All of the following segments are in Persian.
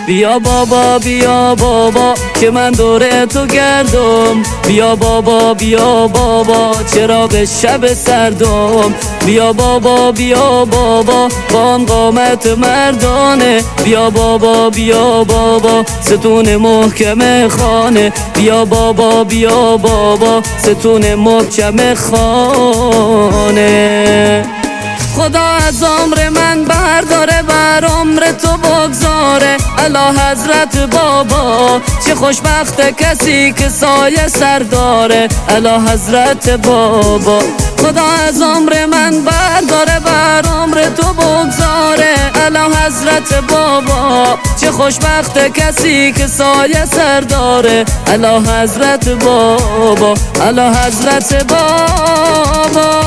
بیا بابا بیا بابا که من دور تو گردم، بیا بابا بیا بابا چراغ شب سردم، بیا بابا بیا بابا با آن قامت مردانه، بیا بابا بیا بابا ستون محکم خانه، بیا بابا بیا بابا ستون محکم خانه. خدا از عمر من برداره بر عمر تو بگذاره، الا حضرت بابا چه خوشبخت کسی که سایه سر داره، الا حضرت بابا. خدا از عمر من برداره بر عمر تو بگذاره، الا حضرت بابا چه خوشبخت کسی که سایه سر داره، الا حضرت بابا، الا حضرت بابا.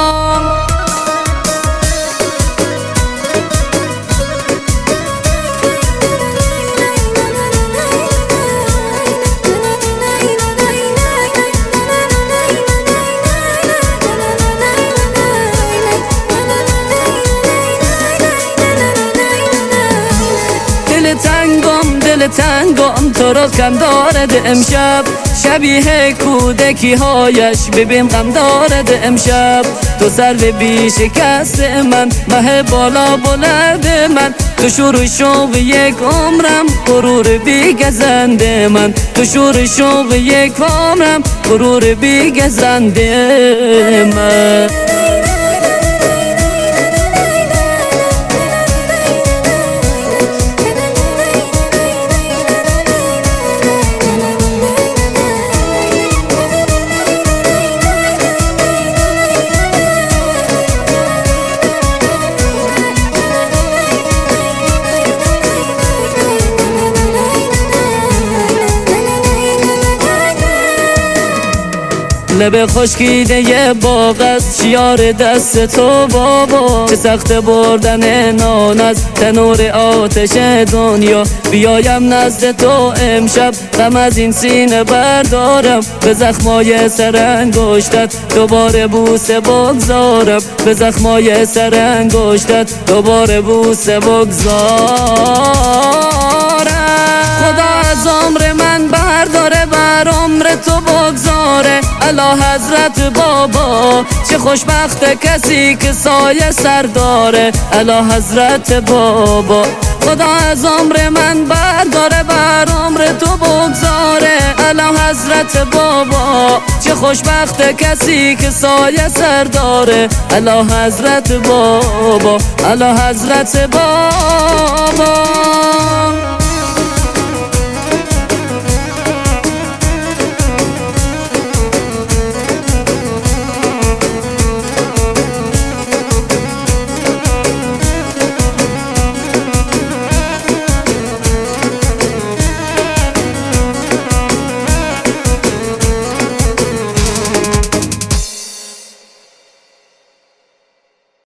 دل تنگم تو رو کم دارد امشب، شبیه کودکی هایش ببین غم دارد امشب. تو سرو بی شکست من، مه بالا بلند من، تو شور شوق یک عمرم غرور بی گزند من، تو شور شوق یک عمرم غرور بی گزند من. لب خشکیده یه باغ است شیار دست تو بابا، چه سخت بردن نان از تنور آتش دنیا. بیایم نزد تو امشب غم از این سینه بردارم، به زخمای سر انگشتت دوباره بوسه بگذارم، به زخمای سر انگشتت دوباره بوسه بگذارم. خدا از عمر من برداره بر عمر تو بگذاره، الا حضرت بابا چه خوشبخت کسی که سایه سر داره، الا حضرت بابا. خدا از عمر من برداره بر عمر تو بگذاره، الا حضرت بابا چه خوشبخت کسی که سایه سر داره، الا حضرت بابا، الا حضرت بابا.